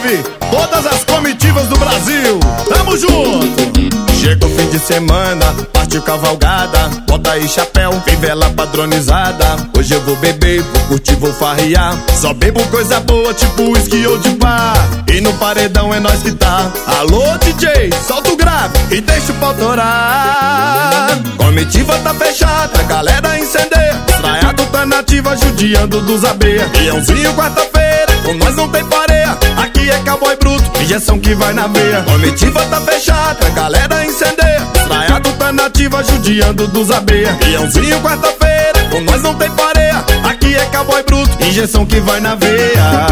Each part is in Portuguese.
salve todas as comitivas do Brasil. Tamo junto. Chega o fim de semana, partiu cavalgada, bota aí chapéu, vem vela padronizada. Hoje eu vou beber, vou curtir, vou farrear. Só bebo coisa boa, tipo whisky ou de bar. E no paredão é nós que tá. Alô DJ, solta o grave e deixa o pau torar. Comitiva tá fechada, a galera incendeia. Estraiado tá nativa, judiando dos abeia. Leãozinho quarta-feira, com nós não tem pareia. Aqui é cowboy bruto, injeção que vai na veia. Comitiva tá fechada, a galera incendeia. Estraiado tá nativa, judiando dos abeia. Leãozinho quarta-feira, com nós não tem pareia. Aqui é cowboy bruto, injeção que vai na veia.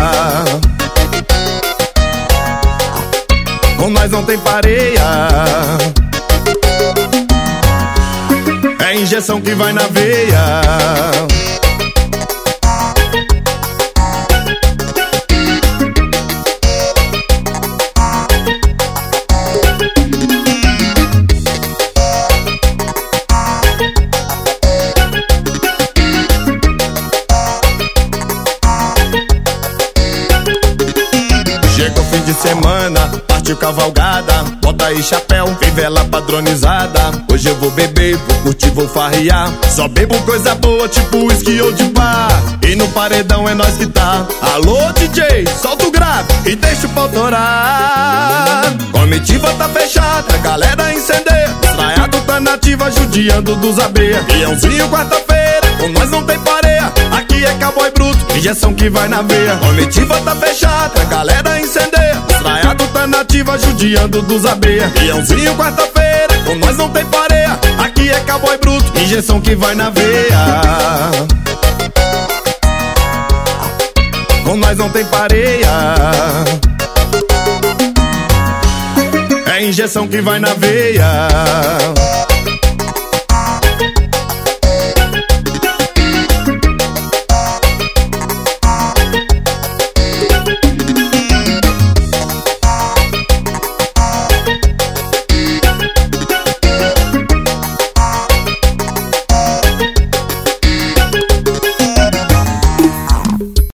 Com nós não tem pareia. É injeção que vai na veia. Chega o fim de semana, partiu cavalgada, bota aí chapéu, vem vela padronizada. Hoje eu vou beber, vou curtir, vou farrear. Só bebo coisa boa, tipo whisky ou de bar. E no paredão é nós que tá. Alô DJ, solta o grave e deixa o pau torar. Comitiva tá fechada, a galera incendeia. Estraiado tá nativa, judiando dos abeia. Leãozinho quarta-feira, com nós não tem pareia. Aqui é cowboy bruto, injeção que vai na veia. Comitiva tá fechada, a galera incendeia. Estraiado tá nativa, judiando dos abeia. Leãozinho quarta-feira, com nós não tem pareia. Aqui é cowboy bruto, injeção que vai na veia. Com nós não tem pareia. É injeção que vai na veia.